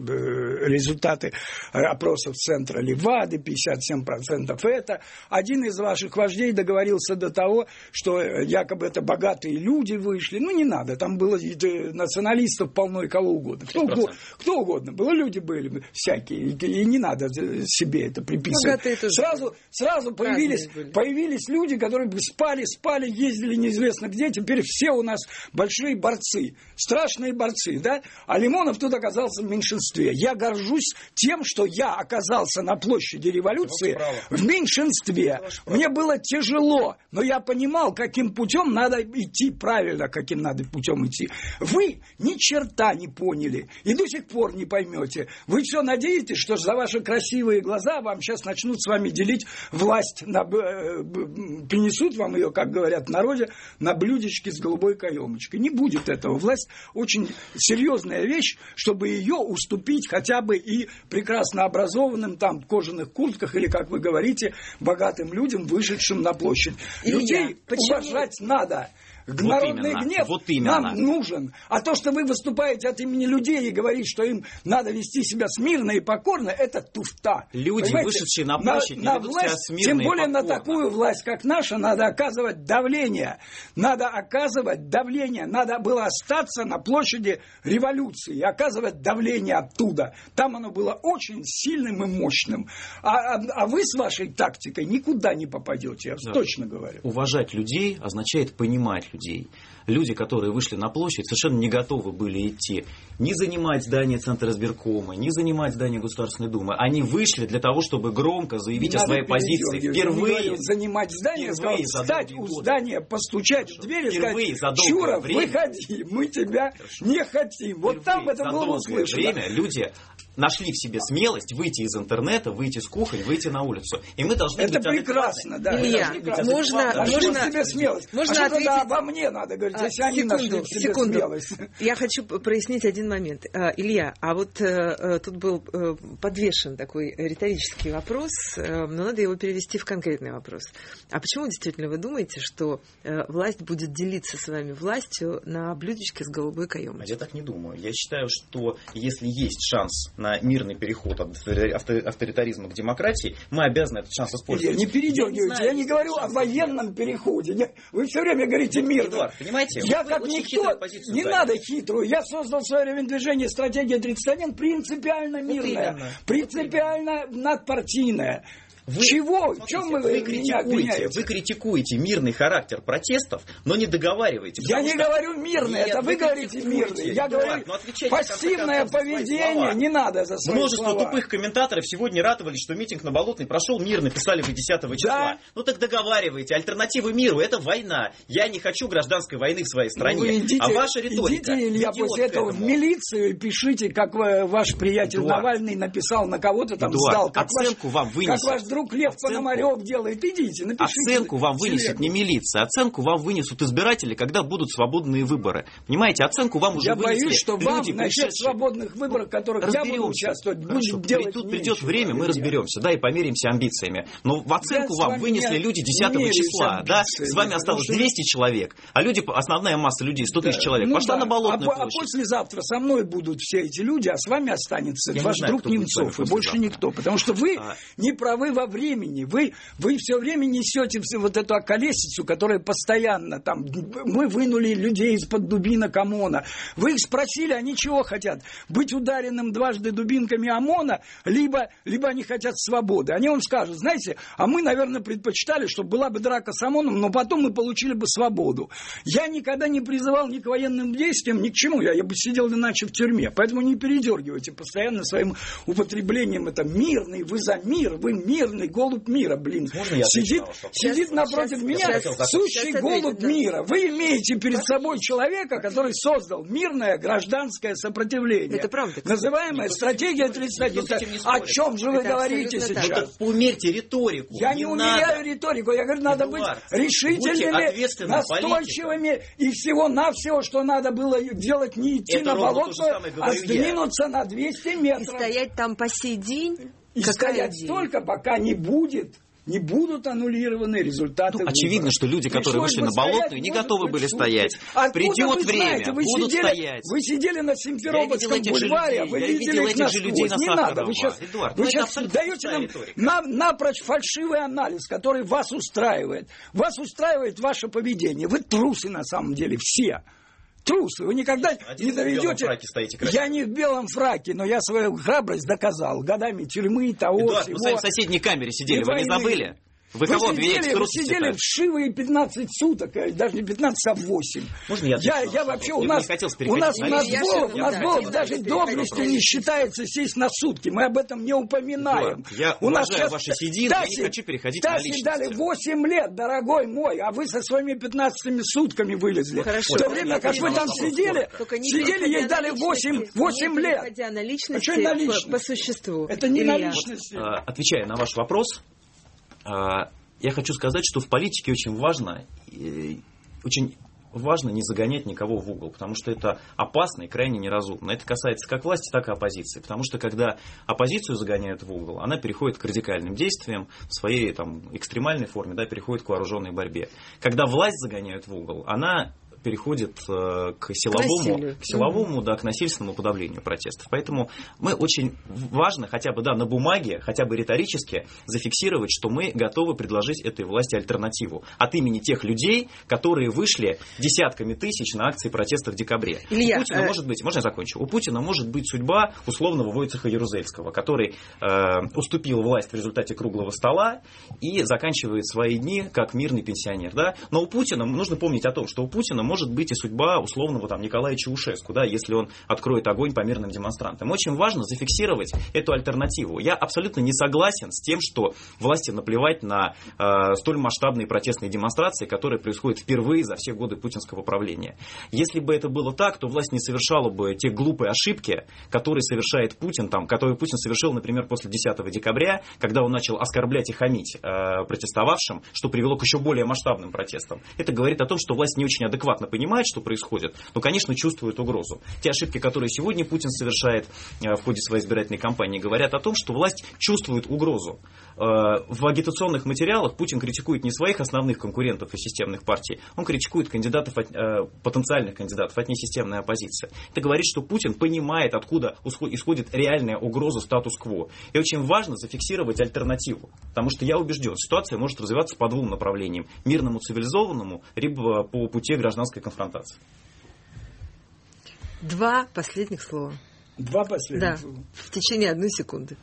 результаты опросов центра Левады, пятьдесят семь процентов это. Один из ваших вождей договорился до того, что якобы это богатые люди вышли. Ну, не надо, там было националистов полно и кого угодно. Кто, угодно, кто угодно. Было, люди были всякие, и не надо себе это приписывать. Сразу, сразу появились, появились люди, которые спали, спали, ездили неизвестно где, теперь все у нас большие борцы, страшные борцы, да? А Лимонов тут оказался в меньшинстве. Я горжусь тем, что я оказался на площади революции в меньшинстве. Мне было тяжело, но я понимал, каким путем надо идти правильно, каким надо путем идти. Вы ни черта не поняли и до сих пор не поймете. Вы все надеетесь, что за ваши красивые глаза вам сейчас начнут с вами делить власть, на, принесут вам ее, как говорят в народе, на блюдечке с голубой каемочкой. Не будет этого. Власть очень серьезная вещь, чтобы ее уступить хотя бы и прекрасно образованным там в кожаных куртках или, как вы говорите, богатым людям, вышедшим на площадь. Илья, людей почему... уважать надо. Вот Народный именно, гнев вот нам нужен. А то, что вы выступаете от имени людей и говорите, что им надо вести себя смирно и покорно, это туфта. Люди, понимаете? Вышедшие на площадь, на, не ведут власть, себя смирно тем более и покорно. На такую власть, как наша, надо оказывать давление. Надо оказывать давление. Надо было остаться на площади революции и оказывать давление оттуда. Там оно было очень сильным и мощным. А, а, а вы с вашей тактикой никуда не попадете, я да. точно говорю. Уважать людей означает понимать людей. Люди, которые вышли на площадь, совершенно не готовы были идти, не занимать здание Центра избиркома, не занимать здание Государственной Думы. Они вышли для того, чтобы громко заявить Надо о своей позиции. Впервые говорил, занимать здание, сказал, встать у здания, постучать Хорошо. в дверь и сказать: Чуров, время. выходи, мы тебя Хорошо. не хотим. Вот впервые там это было услышано. Время люди нашли в себе смелость выйти из интернета, выйти с кухни, выйти на улицу. И мы должны это быть прекрасно, да. Илья, прекрасно. можно, а можно, что себе смелость? можно а ответить... что обо мне надо говорить, а, если они секунду, нашли в себе секунду. смелость? Я хочу прояснить один момент. Илья, а вот э, тут был э, подвешен такой риторический вопрос, э, но надо его перевести в конкретный вопрос. А почему действительно вы думаете, что э, власть будет делиться с вами властью на блюдечке с голубой каемочкой? Я так не думаю. Я считаю, что если есть шанс на мирный переход от авторитаризма к демократии, мы обязаны этот шанс использовать. Не передергивайте, я, я не говорю о военном переходе. Вы все время говорите мирно. Эдуард, понимаете? Я как никто, не надо хитрую. Я создал в свое время движение «Стратегия тридцать один» принципиально мирное, принципиально надпартийное. Вы, Чего? Смотрите, В чем вы, вы меня критикуете, обвиняете? вы критикуете мирный характер протестов, но не договариваете. Я не что... говорю мирный, Нет, это вы, вы говорите мирный. Я говорю пассивное поведение, не надо за свои Множество слова. тупых комментаторов сегодня радовались, что митинг на Болотной прошел мирно, писали вы десятого числа. Да. Ну так договаривайте, альтернатива миру — это война. Я не хочу гражданской войны в своей стране. Ну, идите, а ваша риторика... Идите, Илья, после этого в милицию и пишите, как ваш приятель Эдуард. Навальный написал, на кого-то там Эдуард, сдал. Как оценку ваш, вам вынесет. Как ваш друг Лев Оценку. Пономарев делает. Идите, напишите. Оценку вам вынесет не милиция, оценку вам вынесут избиратели, когда будут свободные выборы. Понимаете, оценку вам уже Я вынесли боюсь, что вам люди, на всех пришедшие. свободных выборах, в которых я буду участвовать, Хорошо. будет делать Тут нечего, придет время, мы Илья. разберемся, да, и померимся амбициями. Но в оценку Я вам вынесли не- люди не десятого меряюсь числа, да, амбициями, с вами осталось потому что- двести человек, а люди, основная масса людей, сто тысяч человек, Ну пошла да. на Болотную а, площадь. а послезавтра со мной будут все эти люди, а с вами останется Я не ваш знаю, друг кто будет с вами Немцов, и больше послезавтра. никто. Потому что вы А. не правы во времени. Вы, вы все время несете все вот эту околесицу, которая постоянно там... Мы вынули людей из-под дубинок ОМОНа. Вы их спросили, они чего хотят? Быть ударенным дважды дубинками ОМОНа, либо, либо они хотят свободы. Они вам скажут, знаете, а мы, наверное, предпочитали, чтобы была бы драка с ОМОНом, но потом мы получили бы свободу. Я никогда не призывал ни к военным действиям, ни к чему. Я, я бы сидел иначе в тюрьме. Поэтому не передергивайте постоянно своим употреблением. Это мирный, вы за мир, вы мирный, голубь мира, блин. Можно я Сидит, на ваш вопрос? сидит Сейчас, напротив сейчас, меня сейчас, сущий сейчас голубь ответит, да. мира. Вы имеете перед собой человека, который создал мирное гражданское сопротивление. Это правда, кстати. Называемая стратегия тридцать один. Никто с этим не О спорит. чем же вы Это говорите абсолютно так. Ну сейчас? так поумерьте риторику. Я не умеряю надо. риторику. Я говорю, надо Эдуард, быть решительными, будьте ответственным настойчивыми. И всего-навсего, что надо было делать, не идти Это на ровно то же Болотную, самое а говорю я. сдвинуться на двести И метров. стоять там по сей день? И Какая стоять идея? столько, пока не будет, не будут аннулированы результаты Ну, очевидно, выборов. что люди, которые Пришлось вышли бы на стоять, Болотную, не может готовы быть, были сутки. стоять. Откуда Придет вы время, знаете? Вы будут сидели, стоять. Вы сидели на Симферопольском этих же бульваре, людей, вы я видели видел их этих же людей насквозь. на Не надо, Сахарова. вы сейчас, Эдуард, вы ну, это сейчас абсолютно даете пустая нам риторика. на, напрочь фальшивый анализ, который вас устраивает. Вас устраивает ваше поведение. Вы трусы на самом деле, все. Трусы. Вы никогда Один не в белом доведете... фраке стоите красиво. Я не в белом фраке, но я свою храбрость доказал годами тюрьмы, того, Эдуард, всего. мы с вами в соседней камере сидели, И вы не войны. забыли? Вы, Вы кого обвиняете сидели, в вы трусости? сидели вшивые пятнадцать суток, а даже не пятнадцать, а восемь. Можно я Я, отвечу я на вообще, вопрос? у Я нас, не хотел у нас, переходить у на нас, личность. Бог, у Я нас хотел Бог переходить даже на доблестью не личность. считается сесть на сутки. Мы об этом не упоминаем. Эдуард, я у нас уважаю сейчас ваши седины, я не хочу переходить на Тасе личности. дали восемь лет, дорогой мой, а вы со своими пятнадцатыми сутками вылезли. Хорошо. В то время, как вы там сидели, Только не сидели, переходя ей на дали личности, восемь, восемь не лет. переходя на А личности, что на по- личности? по существу. Это не на Илья. личности. А, Отвечая на ваш вопрос, а, я хочу сказать, что в политике очень важно, э, очень важно не загонять никого в угол, потому что это опасно и крайне неразумно. Это касается как власти, так и оппозиции. Потому что когда оппозицию загоняют в угол, она переходит к радикальным действиям в своей там, экстремальной форме, да, переходит к вооруженной борьбе. Когда власть загоняют в угол, она переходит э, к силовому, Насилию. к силовому, да, к насильственному подавлению протестов. Поэтому мы очень важно хотя бы да, на бумаге, хотя бы риторически зафиксировать, что мы готовы предложить этой власти альтернативу от имени тех людей, которые вышли десятками тысяч на акции протеста в декабре. Илья, у Путина э... может быть, можно я закончу? У Путина может быть судьба условного Войцеха Ярузельского, который э, уступил власть в результате круглого стола и заканчивает свои дни как мирный пенсионер. Да? Но у Путина, нужно помнить о том, что у Путина может быть и судьба условного там Николая Чаушеску, да, если он откроет огонь по мирным демонстрантам. Очень важно зафиксировать эту альтернативу. Я абсолютно не согласен с тем, что власти наплевать на э, столь масштабные протестные демонстрации, которые происходят впервые за все годы путинского правления. Если бы это было так, то власть не совершала бы те глупые ошибки, которые совершает Путин, там, которые Путин совершил, например, после десятого декабря, когда он начал оскорблять и хамить э, протестовавшим, что привело к еще более масштабным протестам. Это говорит о том, что власть не очень адекватно понимает, что происходит, но, конечно, чувствует угрозу. Те ошибки, которые сегодня Путин совершает э, в ходе своей избирательной кампании, говорят о том, что власть чувствует угрозу. Э, в агитационных материалах Путин критикует не своих основных конкурентов из системных партий, он критикует кандидатов, от, э, потенциальных кандидатов от несистемной оппозиции. Это говорит, что Путин понимает, откуда исходит реальная угроза статус-кво. И очень важно зафиксировать альтернативу, потому что я убежден, ситуация может развиваться по двум направлениям: мирному, цивилизованному, либо по пути гражданской конфронтации. Два последних слова. Два последних да, слова. В течение одной секунды.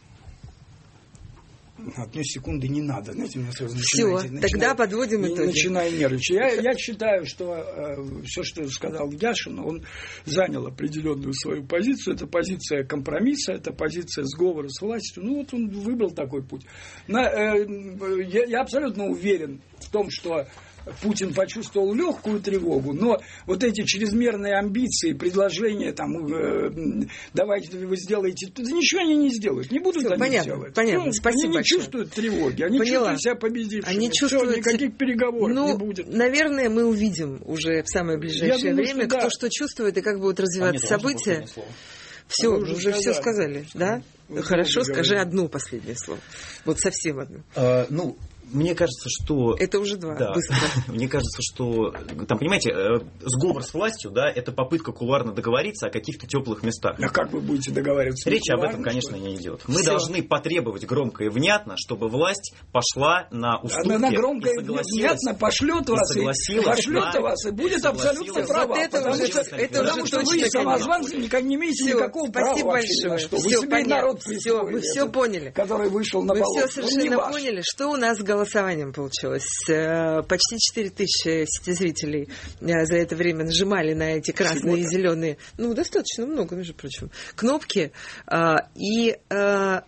Одной секунды не надо, знаете, меня сразу Все, начинаете, тогда начинаю, подводим итоги. Начинаю нервничать. Я, я считаю, что э, все, что сказал Яшин, он занял определенную свою позицию. Это позиция компромисса, это позиция сговора с властью. Ну, вот он выбрал такой путь. На, э, я, я абсолютно уверен в том, что Путин почувствовал легкую тревогу, но вот эти чрезмерные амбиции, предложения, там, э, давайте вы сделаете, да ничего они не сделают, не будут Все, они понятно, делать. Понятно, ну, спасибо они не большое. чувствуют тревоги, они Поняла. чувствуют себя победившими. Они Все, чувствуют... никаких переговоров ну, не будет. Наверное, мы увидим уже в самое ближайшее думаю, время, что кто да. что чувствует и как будут развиваться а события. Все, вы уже, уже все сказали. сказали, да? Вы Хорошо, уже скажи говорили. одно последнее слово. Вот совсем одно. А, ну, мне кажется, что... Это уже два. Да. Быстро. Мне кажется, что, там, понимаете, сговор с властью, да, это попытка кулуарно договориться о каких-то теплых местах. А как вы будете договариваться? Речь об этом, Кулуарно, конечно, не идет. Мы Всё. должны потребовать громко и внятно, чтобы власть пошла на уступки. Она громко и согласилась, внятно пошлет и вас, и, согласилась пошлет на- вас, и будет согласилась. абсолютно Вот права. это потому уже- что, это потому уже что точно, вы, конечно. самозванцы, никак не имеете Всё, никакого права спасибо вообще ни на большое. что. Вы Всё себе понятно. народ Всё, присвоили, мы всё этот, поняли. который вышел на Мы болото. все Он не совершенно ваш. поняли, что у нас с голосованием получилось. Э, Почти четыре тысячи сетезрителей э, за это время нажимали на эти красные и зеленые, ну, достаточно много, между прочим, кнопки. Э, И э,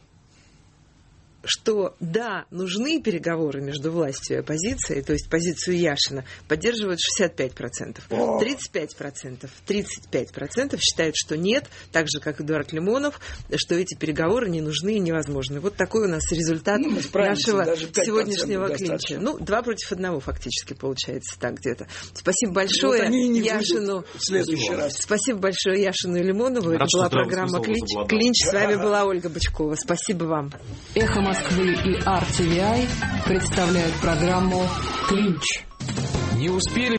что, да, нужны переговоры между властью и оппозицией, то есть позицию Яшина, поддерживают шестьдесят пять процентов. тридцать пять процентов, тридцать пять процентов считают, что нет, так же, как Эдуард Лимонов, что эти переговоры не нужны и невозможны. Вот такой у нас результат Ну, мы справимся, нашего даже пять процентов сегодняшнего достаточно. клинча. Ну, два против одного фактически получается так где-то. Спасибо Вот большое они и не Яшину. выйдут в следующий раз. Спасибо большое Яшину и Лимонову. Это Рад, что была здравый программа смысл «Клинч». возобладал. «Клинч». С вами была Ольга Бычкова. Спасибо вам. Эхо Москвы и ар ти ви ай представляют программу «Клинч». Не успели